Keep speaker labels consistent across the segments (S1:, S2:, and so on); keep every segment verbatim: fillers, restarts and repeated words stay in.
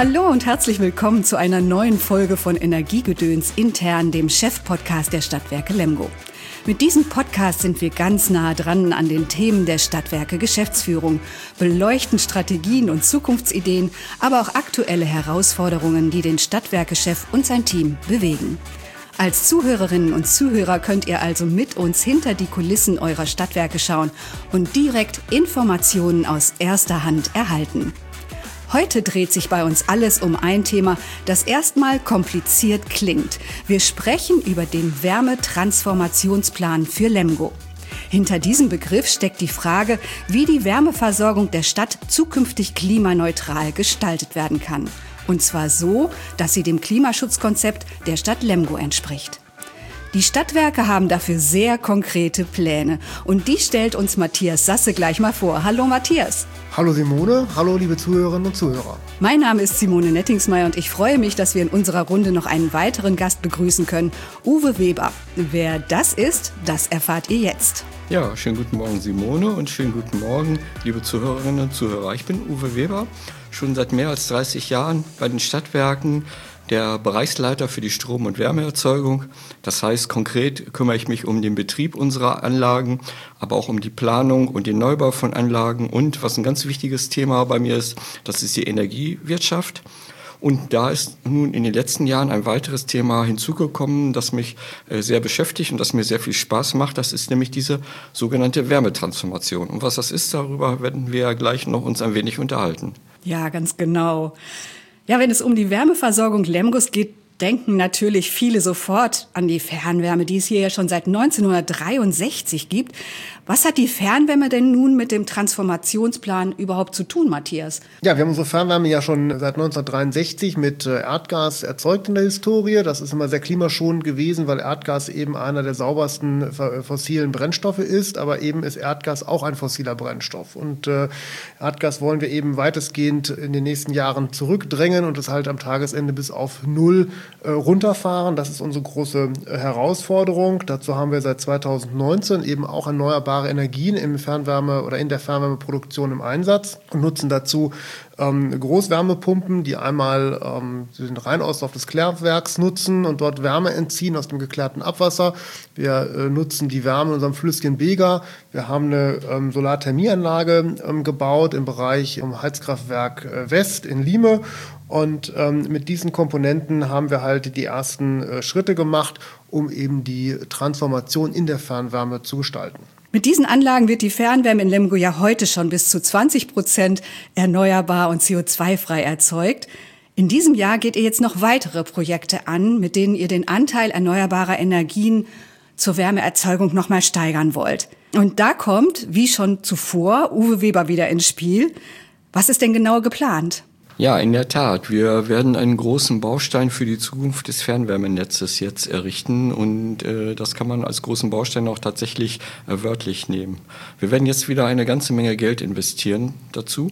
S1: Hallo und herzlich willkommen zu einer neuen Folge von Energiegedöns intern, dem Chefpodcast der Stadtwerke Lemgo. Mit diesem Podcast sind wir ganz nah dran an den Themen der Stadtwerke Geschäftsführung, beleuchten Strategien und Zukunftsideen, aber auch aktuelle Herausforderungen, die den Stadtwerkechef und sein Team bewegen. Als Zuhörerinnen und Zuhörer könnt ihr also mit uns hinter die Kulissen eurer Stadtwerke schauen und direkt Informationen aus erster Hand erhalten. Heute dreht sich bei uns alles um ein Thema, das erstmal kompliziert klingt. Wir sprechen über den Wärmetransformationsplan für Lemgo. Hinter diesem Begriff steckt die Frage, wie die Wärmeversorgung der Stadt zukünftig klimaneutral gestaltet werden kann. Und zwar so, dass sie dem Klimaschutzkonzept der Stadt Lemgo entspricht. Die Stadtwerke haben dafür sehr konkrete Pläne und die stellt uns Matthias Sasse gleich mal vor. Hallo Matthias.
S2: Hallo Simone, hallo liebe Zuhörerinnen und Zuhörer.
S1: Mein Name ist Simone Nettingsmeier und ich freue mich, dass wir in unserer Runde noch einen weiteren Gast begrüßen können, Uwe Weber. Wer das ist, das erfahrt ihr jetzt.
S3: Ja, schönen guten Morgen Simone und schönen guten Morgen liebe Zuhörerinnen und Zuhörer. Ich bin Uwe Weber, schon seit mehr als dreißig Jahren bei den Stadtwerken, der Bereichsleiter für die Strom- und Wärmeerzeugung. Das heißt, konkret kümmere ich mich um den Betrieb unserer Anlagen, aber auch um die Planung und den Neubau von Anlagen. Und was ein ganz wichtiges Thema bei mir ist, das ist die Energiewirtschaft. Und da ist nun in den letzten Jahren ein weiteres Thema hinzugekommen, das mich sehr beschäftigt und das mir sehr viel Spaß macht. Das ist nämlich diese sogenannte Wärmetransformation. Und was das ist, darüber werden wir ja gleich noch uns ein wenig unterhalten.
S1: Ja, ganz genau. Ja, wenn es um die Wärmeversorgung Lemgos geht, denken natürlich viele sofort an die Fernwärme, die es hier ja schon seit neunzehnhundertdreiundsechzig gibt. Was hat die Fernwärme denn nun mit dem Transformationsplan überhaupt zu tun, Matthias?
S2: Ja, wir haben unsere Fernwärme ja schon seit neunzehnhundertdreiundsechzig mit Erdgas erzeugt in der Historie. Das ist immer sehr klimaschonend gewesen, weil Erdgas eben einer der saubersten fossilen Brennstoffe ist. Aber eben ist Erdgas auch ein fossiler Brennstoff. Und äh, Erdgas wollen wir eben weitestgehend in den nächsten Jahren zurückdrängen und es halt am Tagesende bis auf null äh, runterfahren. Das ist unsere große äh, Herausforderung. Dazu haben wir seit zweitausendneunzehn eben auch erneuerbare Energien im Fernwärme- oder in der Fernwärmeproduktion im Einsatz und nutzen dazu ähm, Großwärmepumpen, die einmal ähm, den Reinauslauf des Klärwerks nutzen und dort Wärme entziehen aus dem geklärten Abwasser. Wir äh, nutzen die Wärme in unserem Flüsschen Bega. Wir haben eine ähm, Solarthermieanlage ähm, gebaut im Bereich ähm, Heizkraftwerk äh, West in Lieme. Und ähm, mit diesen Komponenten haben wir halt die ersten äh, Schritte gemacht, um eben die Transformation in der Fernwärme zu gestalten.
S1: Mit diesen Anlagen wird die Fernwärme in Lemgo ja heute schon bis zu zwanzig Prozent erneuerbar und C O zwei frei erzeugt. In diesem Jahr geht ihr jetzt noch weitere Projekte an, mit denen ihr den Anteil erneuerbarer Energien zur Wärmeerzeugung noch mal steigern wollt. Und da kommt, wie schon zuvor, Uwe Weber wieder ins Spiel. Was ist denn genau geplant?
S3: Ja, in der Tat. Wir werden einen großen Baustein für die Zukunft des Fernwärmenetzes jetzt errichten und äh, das kann man als großen Baustein auch tatsächlich äh, wörtlich nehmen. Wir werden jetzt wieder eine ganze Menge Geld investieren dazu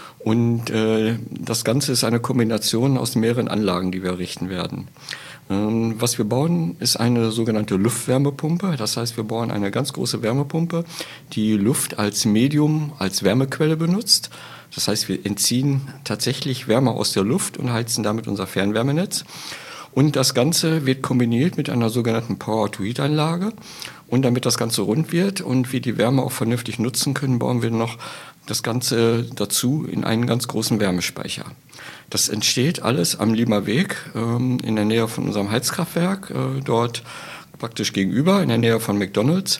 S3: und äh, das Ganze ist eine Kombination aus mehreren Anlagen, die wir errichten werden. Ähm, was wir bauen, ist eine sogenannte Luftwärmepumpe. Das heißt, wir bauen eine ganz große Wärmepumpe, die Luft als Medium, als Wärmequelle benutzt. Das heißt, wir entziehen tatsächlich Wärme aus der Luft und heizen damit unser Fernwärmenetz. Und das Ganze wird kombiniert mit einer sogenannten Power-to-Heat-Anlage. Und damit das Ganze rund wird und wir die Wärme auch vernünftig nutzen können, bauen wir noch das Ganze dazu in einen ganz großen Wärmespeicher. Das entsteht alles am Liemer Weg ähm, in der Nähe von unserem Heizkraftwerk, äh, dort praktisch gegenüber, in der Nähe von McDonald's.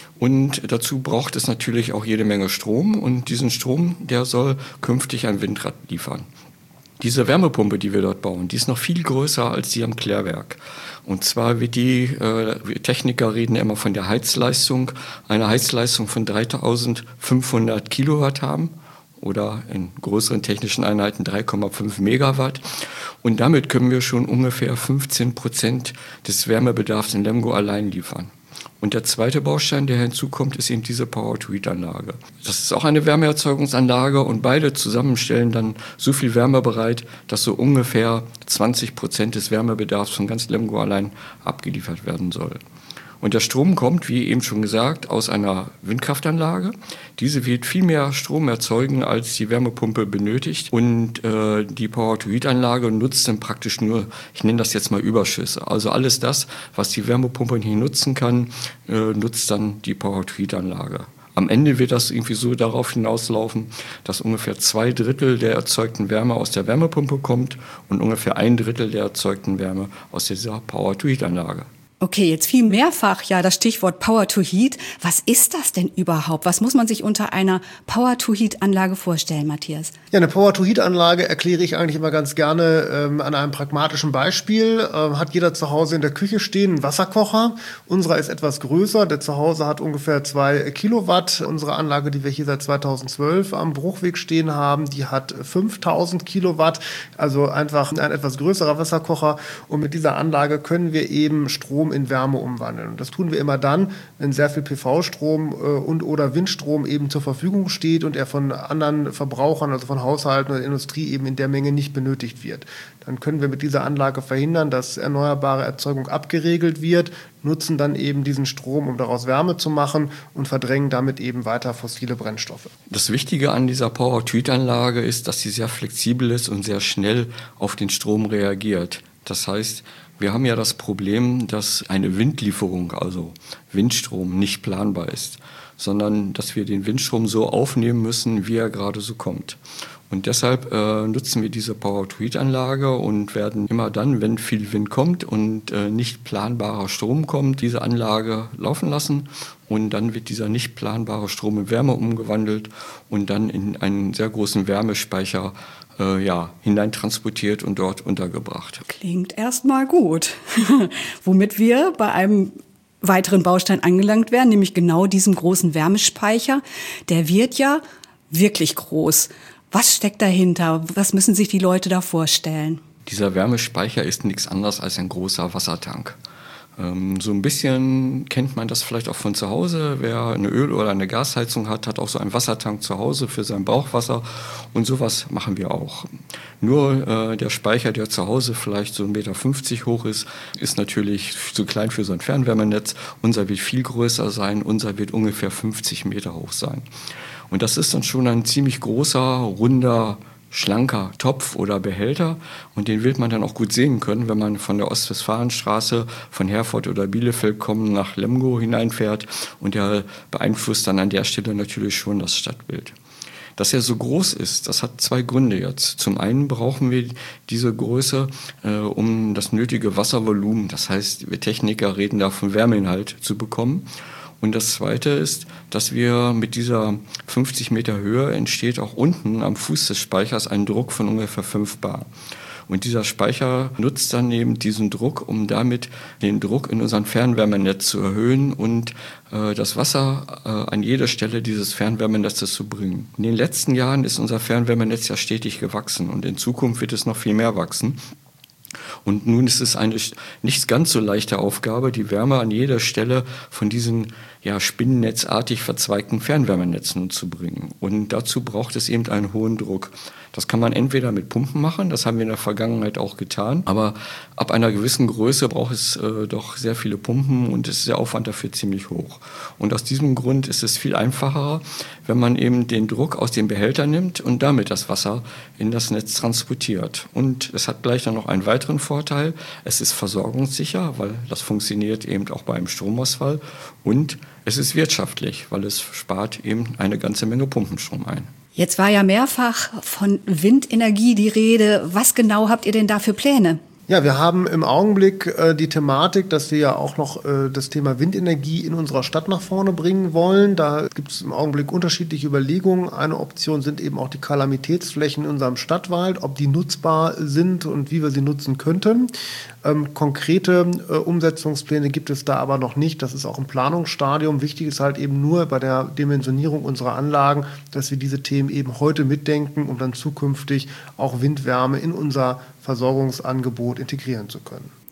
S3: Und dazu braucht es natürlich auch jede Menge Strom und diesen Strom, der soll künftig ein Windrad liefern. Diese Wärmepumpe, die wir dort bauen, die ist noch viel größer als die am Klärwerk. Und zwar wird die, äh, Techniker reden immer von der Heizleistung, eine Heizleistung von dreitausendfünfhundert Kilowatt haben oder in größeren technischen Einheiten drei Komma fünf Megawatt. Und damit können wir schon ungefähr fünfzehn Prozent des Wärmebedarfs in Lemgo allein liefern. Und der zweite Baustein, der hinzukommt, ist eben diese Power-to-Heat-Anlage. Das ist auch eine Wärmeerzeugungsanlage und beide zusammen stellen dann so viel Wärme bereit, dass so ungefähr zwanzig Prozent des Wärmebedarfs von ganz Lemgo allein abgeliefert werden soll. Und der Strom kommt, wie eben schon gesagt, aus einer Windkraftanlage. Diese wird viel mehr Strom erzeugen, als die Wärmepumpe benötigt. Und äh, die Power-to-Heat-Anlage nutzt dann praktisch nur, ich nenne das jetzt mal Überschüsse. Also alles das, was die Wärmepumpe nicht nutzen kann, äh, nutzt dann die Power-to-Heat-Anlage. Am Ende wird das irgendwie so darauf hinauslaufen, dass ungefähr zwei Drittel der erzeugten Wärme aus der Wärmepumpe kommt und ungefähr ein Drittel der erzeugten Wärme aus dieser Power-to-Heat-Anlage.
S1: Okay, jetzt fiel mehrfach ja das Stichwort Power-to-Heat. Was ist das denn überhaupt? Was muss man sich unter einer Power-to-Heat-Anlage vorstellen, Matthias?
S2: Ja, eine Power-to-Heat-Anlage erkläre ich eigentlich immer ganz gerne ähm, an einem pragmatischen Beispiel. Ähm, hat jeder zu Hause in der Küche stehen einen Wasserkocher. Unserer ist etwas größer. Der zu Hause hat ungefähr zwei Kilowatt. Unsere Anlage, die wir hier seit zweitausendzwölf am Bruchweg stehen haben, die hat fünftausend Kilowatt. Also einfach ein etwas größerer Wasserkocher. Und mit dieser Anlage können wir eben Strom in Wärme umwandeln. Und das tun wir immer dann, wenn sehr viel P V-Strom äh, und oder Windstrom eben zur Verfügung steht und er von anderen Verbrauchern, also von Haushalten oder Industrie eben in der Menge nicht benötigt wird. Dann können wir mit dieser Anlage verhindern, dass erneuerbare Erzeugung abgeregelt wird, nutzen dann eben diesen Strom, um daraus Wärme zu machen und verdrängen damit eben weiter fossile Brennstoffe.
S3: Das Wichtige an dieser Power-to-Heat-Anlage ist, dass sie sehr flexibel ist und sehr schnell auf den Strom reagiert. Das heißt, wir haben ja das Problem, dass eine Windlieferung, also Windstrom, nicht planbar ist, sondern dass wir den Windstrom so aufnehmen müssen, wie er gerade so kommt. Und deshalb äh, nutzen wir diese Power-to-Heat-Anlage und werden immer dann, wenn viel Wind kommt und äh, nicht planbarer Strom kommt, diese Anlage laufen lassen. Und dann wird dieser nicht planbare Strom in Wärme umgewandelt und dann in einen sehr großen Wärmespeicher äh, ja, hineintransportiert und dort untergebracht.
S1: Klingt erstmal gut. Womit wir bei einem weiteren Baustein angelangt werden, nämlich genau diesem großen Wärmespeicher. Der wird ja wirklich groß. Was steckt dahinter? Was müssen sich die Leute da vorstellen?
S3: Dieser Wärmespeicher ist nichts anderes als ein großer Wassertank. Ähm, so ein bisschen kennt man das vielleicht auch von zu Hause. Wer eine Öl- oder eine Gasheizung hat, hat auch so einen Wassertank zu Hause für sein Brauchwasser. Und sowas machen wir auch. Nur äh, der Speicher, der zu Hause vielleicht so ein Meter fünfzig hoch ist, ist natürlich zu klein für so ein Fernwärmenetz. Unser wird viel größer sein. Unser wird ungefähr fünfzig Meter hoch sein. Und das ist dann schon ein ziemlich großer, runder, schlanker Topf oder Behälter. Und den wird man dann auch gut sehen können, wenn man von der Ostwestfalenstraße, von Herford oder Bielefeld kommen nach Lemgo hineinfährt. Und der beeinflusst dann an der Stelle natürlich schon das Stadtbild. Dass er so groß ist, das hat zwei Gründe jetzt. Zum einen brauchen wir diese Größe, äh, um das nötige Wasservolumen, das heißt, wir Techniker reden da von Wärmeinhalt, zu bekommen. Und das Zweite ist, dass wir mit dieser fünfzig Meter Höhe entsteht auch unten am Fuß des Speichers ein Druck von ungefähr fünf Bar. Und dieser Speicher nutzt dann eben diesen Druck, um damit den Druck in unserem Fernwärmenetz zu erhöhen und äh, das Wasser äh, an jede Stelle dieses Fernwärmenetzes zu bringen. In den letzten Jahren ist unser Fernwärmenetz ja stetig gewachsen und in Zukunft wird es noch viel mehr wachsen. Und nun ist es eine nicht ganz so leichte Aufgabe, die Wärme an jeder Stelle von diesen ja, spinnennetzartig verzweigten Fernwärmenetzen zu bringen. Und dazu braucht es eben einen hohen Druck. Das kann man entweder mit Pumpen machen, das haben wir in der Vergangenheit auch getan, aber ab einer gewissen Größe braucht es äh, doch sehr viele Pumpen und ist der Aufwand dafür ziemlich hoch. Und aus diesem Grund ist es viel einfacher, wenn man eben den Druck aus dem Behälter nimmt und damit das Wasser in das Netz transportiert. Und es hat gleich dann noch einen weiteren Vorteil, es ist versorgungssicher, weil das funktioniert eben auch bei einem Stromausfall, und es ist wirtschaftlich, weil es spart eben eine ganze Menge Pumpenstrom ein.
S1: Jetzt war ja mehrfach von Windenergie die Rede. Was genau habt ihr denn da für Pläne?
S2: Ja, wir haben im Augenblick äh, die Thematik, dass wir ja auch noch äh, das Thema Windenergie in unserer Stadt nach vorne bringen wollen. Da gibt es im Augenblick unterschiedliche Überlegungen. Eine Option sind eben auch die Kalamitätsflächen in unserem Stadtwald, ob die nutzbar sind und wie wir sie nutzen könnten. Ähm, konkrete äh, Umsetzungspläne gibt es da aber noch nicht. Das ist auch im Planungsstadium. Wichtig ist halt eben nur bei der Dimensionierung unserer Anlagen, dass wir diese Themen eben heute mitdenken, um dann zukünftig auch Windwärme in unser Versorgungsangebot integrieren zu können.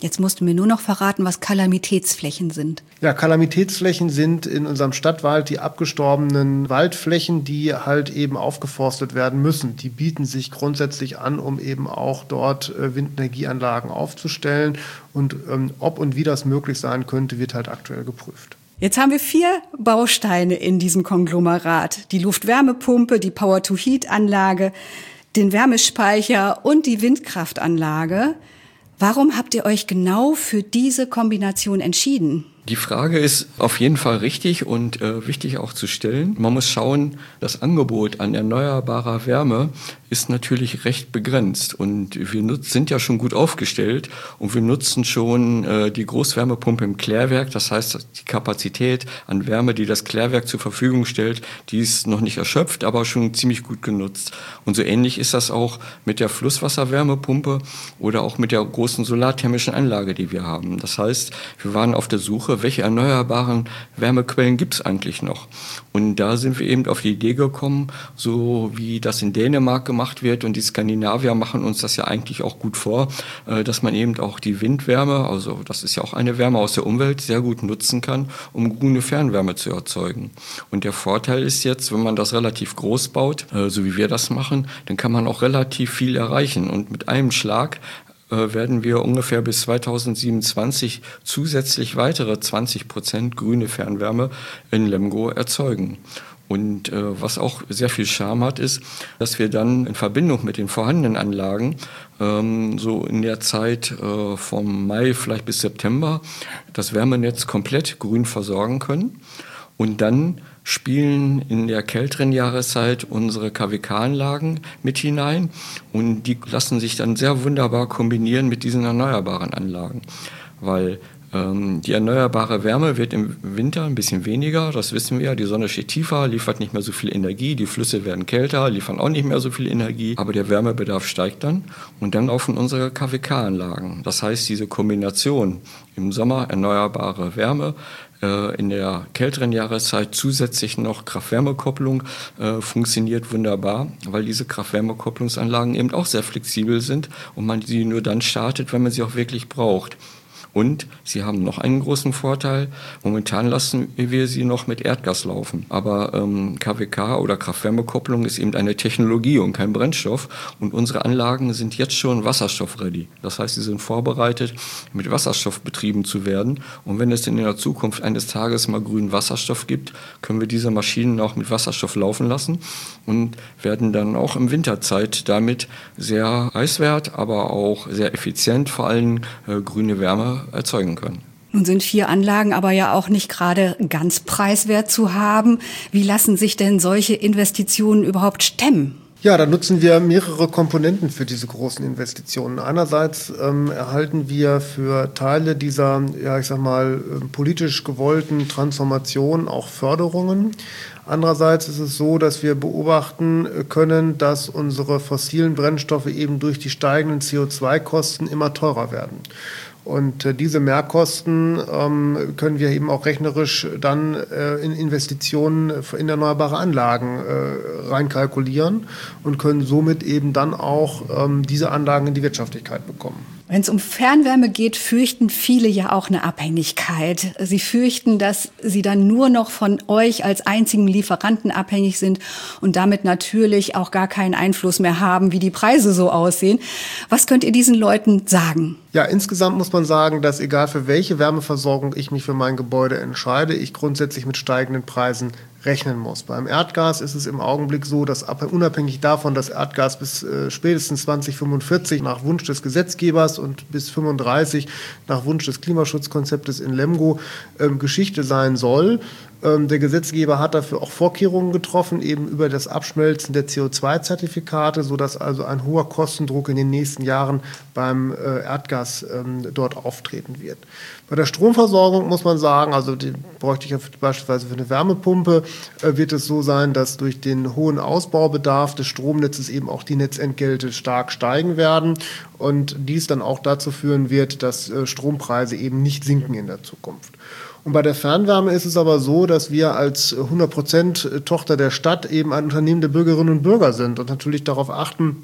S1: Jetzt musst du mir nur noch verraten, was Kalamitätsflächen sind.
S2: Ja, Kalamitätsflächen sind in unserem Stadtwald die abgestorbenen Waldflächen, die halt eben aufgeforstet werden müssen. Die bieten sich grundsätzlich an, um eben auch dort äh, Windenergieanlagen aufzustellen. Und ähm, ob und wie das möglich sein könnte, wird halt aktuell geprüft.
S1: Jetzt haben wir vier Bausteine in diesem Konglomerat. Die Luft-Wärmepumpe, die Power-to-Heat-Anlage, den Wärmespeicher und die Windkraftanlage. Warum habt ihr euch genau für diese Kombination entschieden?
S3: Die Frage ist auf jeden Fall richtig und äh, wichtig auch zu stellen. Man muss schauen, das Angebot an erneuerbarer Wärme ist natürlich recht begrenzt und wir nutz, sind ja schon gut aufgestellt und wir nutzen schon äh, die Großwärmepumpe im Klärwerk. Das heißt, die Kapazität an Wärme, die das Klärwerk zur Verfügung stellt, die ist noch nicht erschöpft, aber schon ziemlich gut genutzt. Und so ähnlich ist das auch mit der Flusswasserwärmepumpe oder auch mit der großen solarthermischen Anlage, die wir haben. Das heißt, wir waren auf der Suche, welche erneuerbaren Wärmequellen gibt es eigentlich noch? Und da sind wir eben auf die Idee gekommen, so wie das in Dänemark gemacht wird und die Skandinavier machen uns das ja eigentlich auch gut vor, dass man eben auch die Windwärme, also das ist ja auch eine Wärme aus der Umwelt, sehr gut nutzen kann, um grüne Fernwärme zu erzeugen. Und der Vorteil ist jetzt, wenn man das relativ groß baut, so wie wir das machen, dann kann man auch relativ viel erreichen und mit einem Schlag werden wir ungefähr bis zweitausendsiebenundzwanzig zusätzlich weitere zwanzig Prozent grüne Fernwärme in Lemgo erzeugen. Und äh, was auch sehr viel Charme hat, ist, dass wir dann in Verbindung mit den vorhandenen Anlagen ähm, so in der Zeit äh, vom Mai vielleicht bis September das Wärmenetz komplett grün versorgen können und dann spielen in der kälteren Jahreszeit unsere K W K-Anlagen mit hinein und die lassen sich dann sehr wunderbar kombinieren mit diesen erneuerbaren Anlagen, weil ähm, die erneuerbare Wärme wird im Winter ein bisschen weniger, das wissen wir, die Sonne steht tiefer, liefert nicht mehr so viel Energie, die Flüsse werden kälter, liefern auch nicht mehr so viel Energie, aber der Wärmebedarf steigt dann und dann laufen unsere K W K-Anlagen. Das heißt, diese Kombination im Sommer erneuerbare Wärme, in der kälteren Jahreszeit zusätzlich noch Kraft-Wärme-Kopplung äh, funktioniert wunderbar, weil diese Kraft-Wärme-Kopplungsanlagen eben auch sehr flexibel sind und man sie nur dann startet, wenn man sie auch wirklich braucht. Und sie haben noch einen großen Vorteil. Momentan lassen wir sie noch mit Erdgas laufen. Aber ähm, K W K oder Kraft-Wärme-Kopplung ist eben eine Technologie und kein Brennstoff. Und unsere Anlagen sind jetzt schon wasserstoffready. Das heißt, sie sind vorbereitet, mit Wasserstoff betrieben zu werden. Und wenn es in der Zukunft eines Tages mal grünen Wasserstoff gibt, können wir diese Maschinen auch mit Wasserstoff laufen lassen und werden dann auch im Winterzeit damit sehr preiswert, aber auch sehr effizient vor allem äh, grüne Wärme erzeugen können.
S1: Nun sind vier Anlagen aber ja auch nicht gerade ganz preiswert zu haben. Wie lassen sich denn solche Investitionen überhaupt stemmen?
S2: Ja, da nutzen wir mehrere Komponenten für diese großen Investitionen. Einerseits ähm, erhalten wir für Teile dieser, ja, ich sag mal, politisch gewollten Transformation auch Förderungen. Andererseits ist es so, dass wir beobachten können, dass unsere fossilen Brennstoffe eben durch die steigenden C O zwei Kosten immer teurer werden. Und äh, diese Mehrkosten ähm, können wir eben auch rechnerisch dann äh, in Investitionen in erneuerbare Anlagen äh, reinkalkulieren und können somit eben dann auch ähm, diese Anlagen in die Wirtschaftlichkeit bekommen.
S1: Wenn es um Fernwärme geht, fürchten viele ja auch eine Abhängigkeit. Sie fürchten, dass sie dann nur noch von euch als einzigen Lieferanten abhängig sind und damit natürlich auch gar keinen Einfluss mehr haben, wie die Preise so aussehen. Was könnt ihr diesen Leuten sagen?
S2: Ja, insgesamt muss man sagen, dass egal für welche Wärmeversorgung ich mich für mein Gebäude entscheide, ich grundsätzlich mit steigenden Preisen rechnen muss. Beim Erdgas ist es im Augenblick so, dass unabhängig davon, dass Erdgas bis äh, spätestens zwanzig fünfundvierzig nach Wunsch des Gesetzgebers und bis fünfunddreißig nach Wunsch des Klimaschutzkonzeptes in Lemgo ähm, Geschichte sein soll. Ähm, der Gesetzgeber hat dafür auch Vorkehrungen getroffen, eben über das Abschmelzen der C O zwei Zertifikate, sodass also ein hoher Kostendruck in den nächsten Jahren beim äh, Erdgas ähm, dort auftreten wird. Bei der Stromversorgung muss man sagen, also die bräuchte ich ja beispielsweise für eine Wärmepumpe, äh, wird es so sein, dass durch den hohen Ausbaubedarf des Stromnetzes eben auch die Netzentgelte stark steigen werden und dies dann auch dazu führen wird, dass äh, Strompreise eben nicht sinken in der Zukunft. Und bei der Fernwärme ist es aber so, dass wir als hundert Prozent Tochter der Stadt eben ein Unternehmen der Bürgerinnen und Bürger sind und natürlich darauf achten,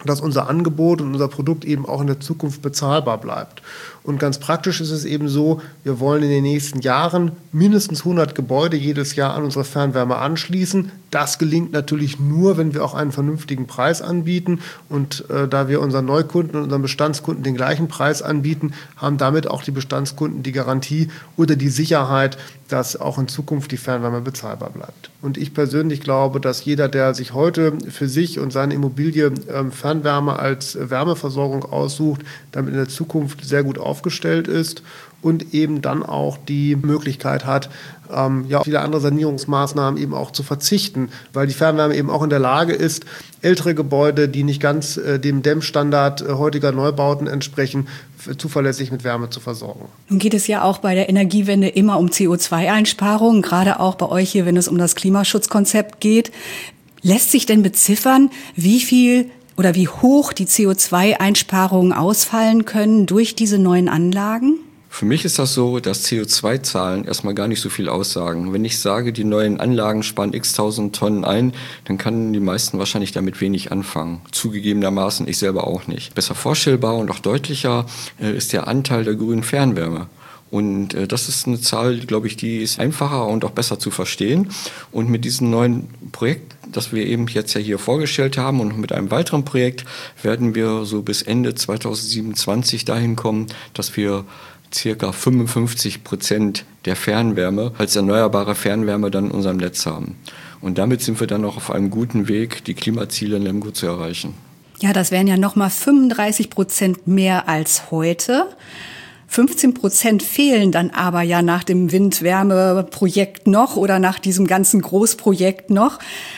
S2: dass unser Angebot und unser Produkt eben auch in der Zukunft bezahlbar bleibt. Und ganz praktisch ist es eben so, wir wollen in den nächsten Jahren mindestens hundert Gebäude jedes Jahr an unsere Fernwärme anschließen. Das gelingt natürlich nur, wenn wir auch einen vernünftigen Preis anbieten. Und äh, da wir unseren Neukunden und unseren Bestandskunden den gleichen Preis anbieten, haben damit auch die Bestandskunden die Garantie oder die Sicherheit, dass auch in Zukunft die Fernwärme bezahlbar bleibt. Und ich persönlich glaube, dass jeder, der sich heute für sich und seine Immobilie ähm, Fernwärme als Wärmeversorgung aussucht, damit in der Zukunft sehr gut aufgestellt ist und eben dann auch die Möglichkeit hat, ähm, ja, auf viele andere Sanierungsmaßnahmen eben auch zu verzichten, weil die Fernwärme eben auch in der Lage ist, ältere Gebäude, die nicht ganz äh, dem Dämmstandard äh, heutiger Neubauten entsprechen, f- zuverlässig mit Wärme zu versorgen.
S1: Nun geht es ja auch bei der Energiewende immer um C O zwei Einsparungen, gerade auch bei euch hier, wenn es um das Klimaschutzkonzept geht. Lässt sich denn beziffern, wie viel oder wie hoch die C O zwei Einsparungen ausfallen können durch diese neuen Anlagen?
S3: Für mich ist das so, dass C O zwei Zahlen erstmal gar nicht so viel aussagen. Wenn ich sage, die neuen Anlagen sparen x tausend Tonnen ein, dann kann die meisten wahrscheinlich damit wenig anfangen. Zugegebenermaßen ich selber auch nicht. Besser vorstellbar und auch deutlicher äh, ist der Anteil der grünen Fernwärme. Und äh, das ist eine Zahl, glaube ich, die ist einfacher und auch besser zu verstehen. Und mit diesem neuen Projekt, das wir eben jetzt ja hier vorgestellt haben und mit einem weiteren Projekt, werden wir so bis Ende zweitausendsiebenundzwanzig dahin kommen, dass wir circa fünfundfünfzig Prozent der Fernwärme als erneuerbare Fernwärme dann in unserem Netz haben. Und damit sind wir dann auch auf einem guten Weg, die Klimaziele in Lemgo zu erreichen.
S1: Ja, das wären ja nochmal fünfunddreißig Prozent mehr als heute. fünfzehn Prozent fehlen dann aber ja nach dem Wind-Wärme-Projekt noch oder nach diesem ganzen Großprojekt noch.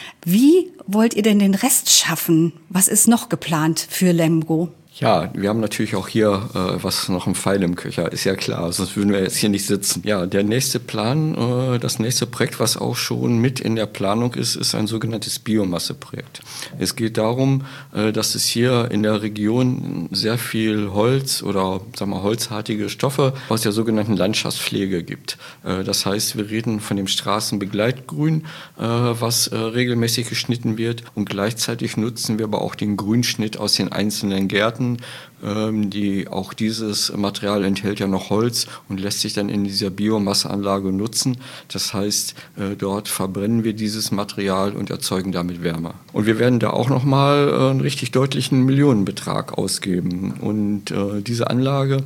S1: Wie wollt ihr denn den Rest schaffen? Was ist noch geplant für Lemgo?
S3: Ja, wir haben natürlich auch hier äh, was noch im Pfeil im Köcher, ist ja klar, sonst würden wir jetzt hier nicht sitzen. Ja, der nächste Plan, äh, das nächste Projekt, was auch schon mit in der Planung ist, ist ein sogenanntes Biomasseprojekt. Es geht darum, äh, dass es hier in der Region sehr viel Holz oder sagen wir holzartige Stoffe aus der sogenannten Landschaftspflege gibt. Äh, das heißt, wir reden von dem Straßenbegleitgrün, äh, was äh, regelmäßig geschnitten wird, und gleichzeitig nutzen wir aber auch den Grünschnitt aus den einzelnen Gärten. Die, auch dieses Material enthält ja noch Holz und lässt sich dann in dieser Biomasseanlage nutzen. Das heißt, dort verbrennen wir dieses Material und erzeugen damit Wärme. Und wir werden da auch nochmal einen richtig deutlichen Millionenbetrag ausgeben. Und äh, diese Anlage,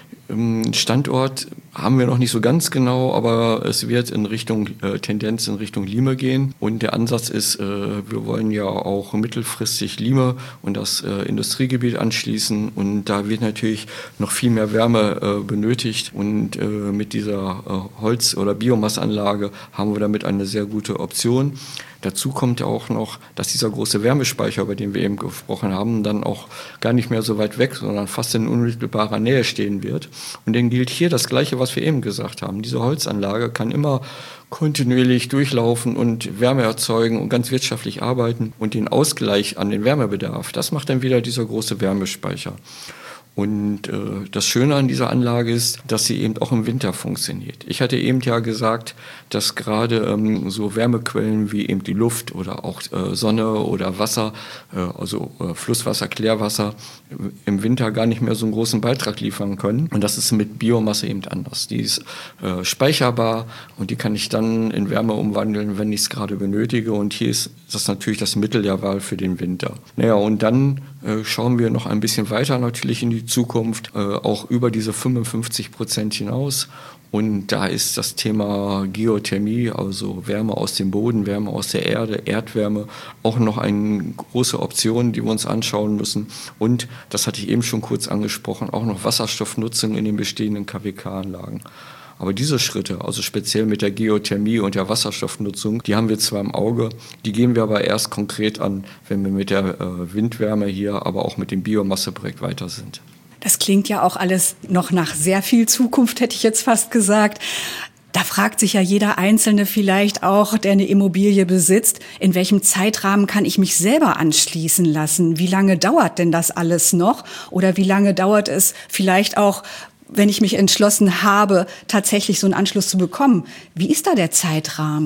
S3: Standort haben wir noch nicht so ganz genau, aber es wird in Richtung äh, Tendenz in Richtung Lime gehen. Und der Ansatz ist, äh, wir wollen ja auch mittelfristig Lime und das äh, Industriegebiet anschließen. Und da wird natürlich noch viel mehr Wärme äh, benötigt. Und äh, mit dieser äh, Holz- oder Biomasseanlage haben wir damit eine sehr gute Option. Dazu kommt ja auch noch, dass dieser große Wärmespeicher, über den wir eben gesprochen haben, dann auch gar nicht mehr so weit weg, sondern fast in unmittelbarer Nähe stehen wird. Und dann gilt hier das Gleiche, was wir eben gesagt haben. Diese Holzanlage kann immer kontinuierlich durchlaufen und Wärme erzeugen und ganz wirtschaftlich arbeiten. Und den Ausgleich an den Wärmebedarf, das macht dann wieder dieser große Wärmespeicher. Und äh, das Schöne an dieser Anlage ist, dass sie eben auch im Winter funktioniert. Ich hatte eben ja gesagt, dass gerade ähm, so Wärmequellen wie eben die Luft oder auch äh, Sonne oder Wasser, äh, also äh, Flusswasser, Klärwasser, äh, im Winter gar nicht mehr so einen großen Beitrag liefern können. Und das ist mit Biomasse eben anders. Die ist äh, speicherbar und die kann ich dann in Wärme umwandeln, wenn ich es gerade benötige. Und hier ist das natürlich das Mittel der Wahl für den Winter. Naja, und dann äh, schauen wir noch ein bisschen weiter natürlich in die Zukunft, äh, auch über diese fünfundfünfzig Prozent hinaus. Und da ist das Thema Geothermie, also Wärme aus dem Boden, Wärme aus der Erde, Erdwärme, auch noch eine große Option, die wir uns anschauen müssen. Und, das hatte ich eben schon kurz angesprochen, auch noch Wasserstoffnutzung in den bestehenden K W K-Anlagen. Aber diese Schritte, also speziell mit der Geothermie und der Wasserstoffnutzung, die haben wir zwar im Auge, die gehen wir aber erst konkret an, wenn wir mit der äh, Windwärme hier, aber auch mit dem Biomasseprojekt weiter sind.
S1: Das klingt ja auch alles noch nach sehr viel Zukunft, hätte ich jetzt fast gesagt. Da fragt sich ja jeder Einzelne vielleicht auch, der eine Immobilie besitzt, in welchem Zeitrahmen kann ich mich selber anschließen lassen? Wie lange dauert denn das alles noch? Oder wie lange dauert es vielleicht auch, wenn ich mich entschlossen habe, tatsächlich so einen Anschluss zu bekommen? Wie ist da der Zeitrahmen?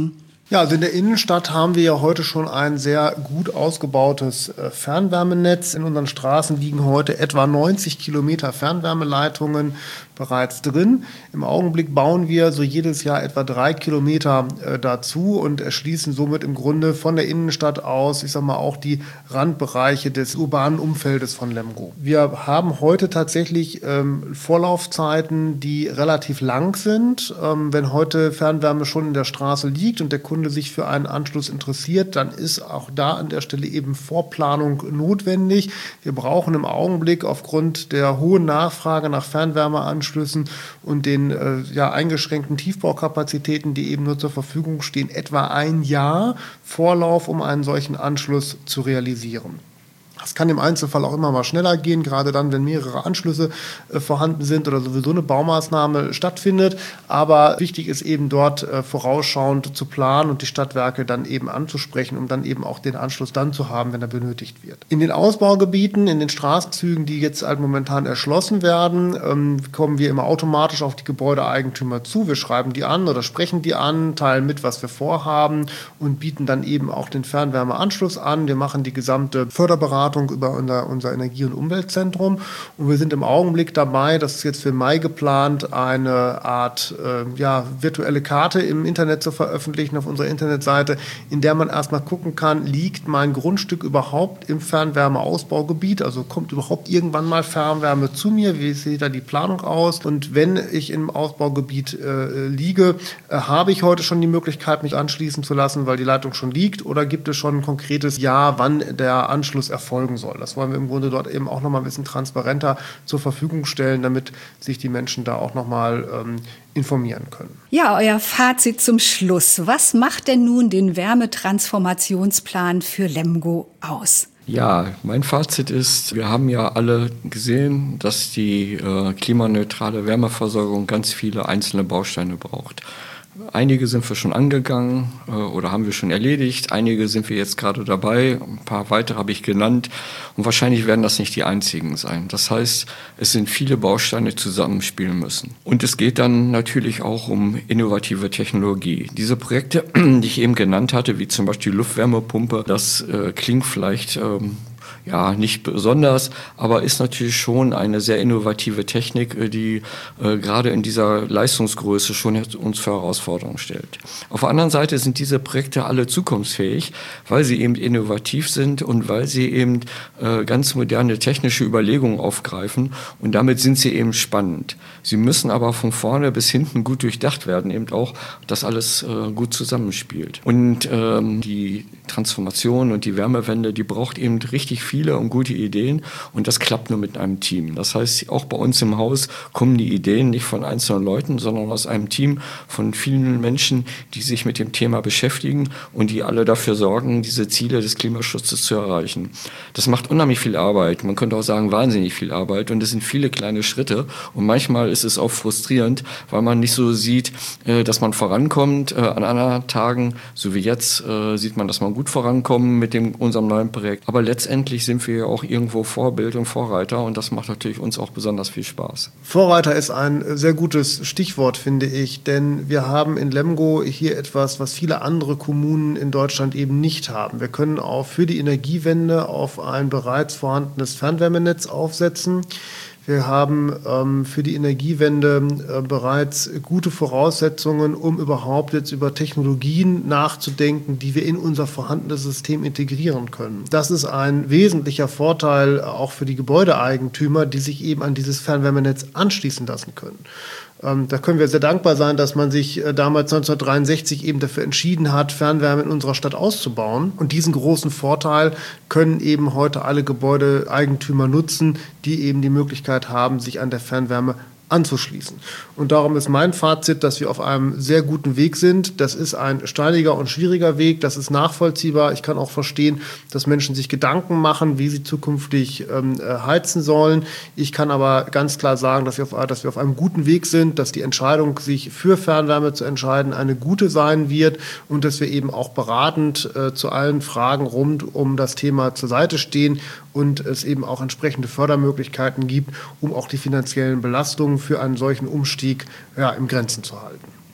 S2: Ja, also in der Innenstadt haben wir ja heute schon ein sehr gut ausgebautes Fernwärmenetz. In unseren Straßen liegen heute etwa neunzig Kilometer Fernwärmeleitungen bereits drin. Im Augenblick bauen wir so jedes Jahr etwa drei Kilometer äh, dazu und erschließen somit im Grunde von der Innenstadt aus, ich sag mal, auch die Randbereiche des urbanen Umfeldes von Lemgo. Wir haben heute tatsächlich ähm, Vorlaufzeiten, die relativ lang sind. Ähm, wenn heute Fernwärme schon in der Straße liegt und der Kunde sich für einen Anschluss interessiert, dann ist auch da an der Stelle eben Vorplanung notwendig. Wir brauchen im Augenblick aufgrund der hohen Nachfrage nach Fernwärmeanschlüssen und den äh, ja, eingeschränkten Tiefbaukapazitäten, die eben nur zur Verfügung stehen, etwa ein Jahr Vorlauf, um einen solchen Anschluss zu realisieren. Das kann im Einzelfall auch immer mal schneller gehen, gerade dann, wenn mehrere Anschlüsse äh, vorhanden sind oder sowieso eine Baumaßnahme stattfindet. Aber wichtig ist eben dort äh, vorausschauend zu planen und die Stadtwerke dann eben anzusprechen, um dann eben auch den Anschluss dann zu haben, wenn er benötigt wird. In den Ausbaugebieten, in den Straßenzügen, die jetzt halt momentan erschlossen werden, ähm, kommen wir immer automatisch auf die Gebäudeeigentümer zu. Wir schreiben die an oder sprechen die an, teilen mit, was wir vorhaben und bieten dann eben auch den Fernwärmeanschluss an. Wir machen die gesamte Förderberatung über unser, unser Energie- und Umweltzentrum. Und wir sind im Augenblick dabei, das ist jetzt für Mai geplant, eine Art äh, ja, virtuelle Karte im Internet zu veröffentlichen auf unserer Internetseite, in der man erstmal gucken kann, liegt mein Grundstück überhaupt im Fernwärmeausbaugebiet, also kommt überhaupt irgendwann mal Fernwärme zu mir, wie sieht da die Planung aus? Und wenn ich im Ausbaugebiet äh, liege, äh, habe ich heute schon die Möglichkeit, mich anschließen zu lassen, weil die Leitung schon liegt, oder gibt es schon ein konkretes Jahr, wann der Anschluss erfolgt soll. Das wollen wir im Grunde dort eben auch nochmal ein bisschen transparenter zur Verfügung stellen, damit sich die Menschen da auch nochmal ähm, informieren können.
S1: Ja, euer Fazit zum Schluss. Was macht denn nun den Wärmetransformationsplan für Lemgo aus?
S3: Ja, mein Fazit ist, wir haben ja alle gesehen, dass die äh, klimaneutrale Wärmeversorgung ganz viele einzelne Bausteine braucht. Einige sind wir schon angegangen äh, oder haben wir schon erledigt. Einige sind wir jetzt gerade dabei. Ein paar weitere habe ich genannt. Und wahrscheinlich werden das nicht die einzigen sein. Das heißt, es sind viele Bausteine, die zusammenspielen müssen. Und es geht dann natürlich auch um innovative Technologie. Diese Projekte, die ich eben genannt hatte, wie zum Beispiel die Luftwärmepumpe, das äh, klingt vielleicht Ähm, ja, nicht besonders, aber ist natürlich schon eine sehr innovative Technik, die äh, gerade in dieser Leistungsgröße schon uns für Herausforderungen stellt. Auf der anderen Seite sind diese Projekte alle zukunftsfähig, weil sie eben innovativ sind und weil sie eben äh, ganz moderne technische Überlegungen aufgreifen, und damit sind sie eben spannend. Sie müssen aber von vorne bis hinten gut durchdacht werden, eben auch, dass alles äh, gut zusammenspielt. Und ähm, die Transformation und die Wärmewende, die braucht eben richtig viele und gute Ideen, und das klappt nur mit einem Team. Das heißt, auch bei uns im Haus kommen die Ideen nicht von einzelnen Leuten, sondern aus einem Team von vielen Menschen, die sich mit dem Thema beschäftigen und die alle dafür sorgen, diese Ziele des Klimaschutzes zu erreichen. Das macht unheimlich viel Arbeit. Man könnte auch sagen, wahnsinnig viel Arbeit, und es sind viele kleine Schritte, und manchmal ist es auch frustrierend, weil man nicht so sieht, dass man vorankommt. An anderen Tagen, so wie jetzt, sieht man, dass man gut vorankommt mit dem, unserem neuen Projekt. Aber letztendlich sind wir ja auch irgendwo Vorbild und Vorreiter, und das macht natürlich uns auch besonders viel Spaß.
S2: Vorreiter ist ein sehr gutes Stichwort, finde ich, denn wir haben in Lemgo hier etwas, was viele andere Kommunen in Deutschland eben nicht haben. Wir können auch für die Energiewende auf ein bereits vorhandenes Fernwärmenetz aufsetzen. Wir haben ähm, für die Energiewende äh, bereits gute Voraussetzungen, um überhaupt jetzt über Technologien nachzudenken, die wir in unser vorhandenes System integrieren können. Das ist ein wesentlicher Vorteil auch für die Gebäudeeigentümer, die sich eben an dieses Fernwärmenetz anschließen lassen können. Ähm, da können wir sehr dankbar sein, dass man sich äh, damals neunzehnhundertdreiundsechzig eben dafür entschieden hat, Fernwärme in unserer Stadt auszubauen. Und diesen großen Vorteil können eben heute alle Gebäudeeigentümer nutzen, die eben die Möglichkeit haben, sich an der Fernwärme anzuschließen. Und darum ist mein Fazit, dass wir auf einem sehr guten Weg sind. Das ist ein steiniger und schwieriger Weg, das ist nachvollziehbar. Ich kann auch verstehen, dass Menschen sich Gedanken machen, wie sie zukünftig ähm, heizen sollen. Ich kann aber ganz klar sagen, dass wir, auf, dass wir auf einem guten Weg sind, dass die Entscheidung, sich für Fernwärme zu entscheiden, eine gute sein wird, und dass wir eben auch beratend äh, zu allen Fragen rund um das Thema zur Seite stehen und es eben auch entsprechende Fördermöglichkeiten gibt, um auch die finanziellen Belastungen für einen solchen Umstieg ja, im Grenzen zu halten.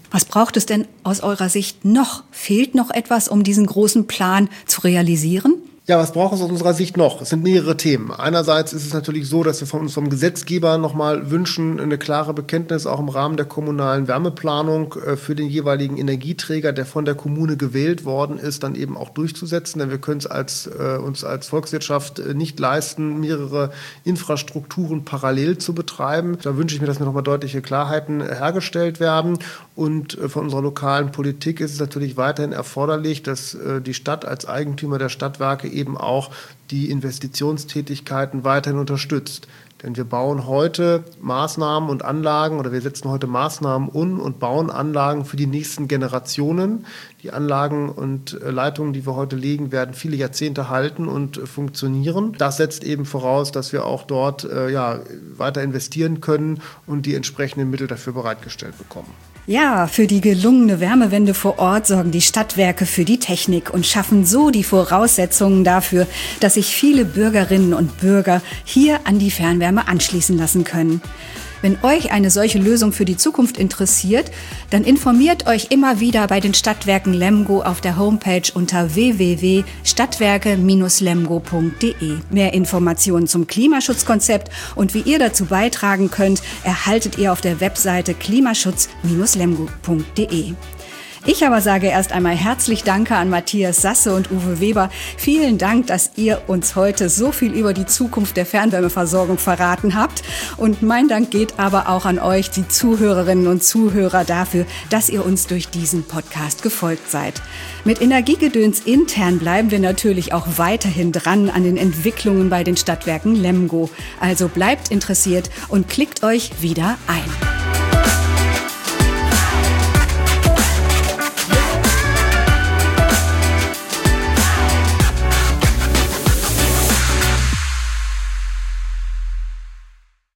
S1: Was braucht es denn aus eurer Sicht noch? Fehlt noch etwas, um diesen großen Plan zu realisieren?
S2: Ja, was braucht es aus unserer Sicht noch? Es sind mehrere Themen. Einerseits ist es natürlich so, dass wir von uns vom Gesetzgeber nochmal wünschen, eine klare Bekenntnis auch im Rahmen der kommunalen Wärmeplanung für den jeweiligen Energieträger, der von der Kommune gewählt worden ist, dann eben auch durchzusetzen. Denn wir können es als, äh, uns als Volkswirtschaft nicht leisten, mehrere Infrastrukturen parallel zu betreiben. Da wünsche ich mir, dass mir nochmal deutliche Klarheiten hergestellt werden. Und äh, von unserer lokalen Politik ist es natürlich weiterhin erforderlich, dass äh, die Stadt als Eigentümer der Stadtwerke eben auch die Investitionstätigkeiten weiterhin unterstützt. Denn wir bauen heute Maßnahmen und Anlagen oder wir setzen heute Maßnahmen um und bauen Anlagen für die nächsten Generationen. Die Anlagen und Leitungen, die wir heute legen, werden viele Jahrzehnte halten und funktionieren. Das setzt eben voraus, dass wir auch dort äh, ja, weiter investieren können und die entsprechenden Mittel dafür bereitgestellt bekommen.
S1: Ja, für die gelungene Wärmewende vor Ort sorgen die Stadtwerke für die Technik und schaffen so die Voraussetzungen dafür, dass sich viele Bürgerinnen und Bürger hier an die Fernwärme anschließen lassen können. Wenn euch eine solche Lösung für die Zukunft interessiert, dann informiert euch immer wieder bei den Stadtwerken Lemgo auf der Homepage unter w w w punkt stadtwerke Bindestrich lemgo punkt d e. Mehr Informationen zum Klimaschutzkonzept und wie ihr dazu beitragen könnt, erhaltet ihr auf der Webseite klimaschutz Bindestrich lemgo punkt d e. Ich aber sage erst einmal herzlich Danke an Matthias Sasse und Uwe Weber. Vielen Dank, dass ihr uns heute so viel über die Zukunft der Fernwärmeversorgung verraten habt. Und mein Dank geht aber auch an euch, die Zuhörerinnen und Zuhörer, dafür, dass ihr uns durch diesen Podcast gefolgt seid. Mit Energiegedöns intern bleiben wir natürlich auch weiterhin dran an den Entwicklungen bei den Stadtwerken Lemgo. Also bleibt interessiert und klickt euch wieder ein.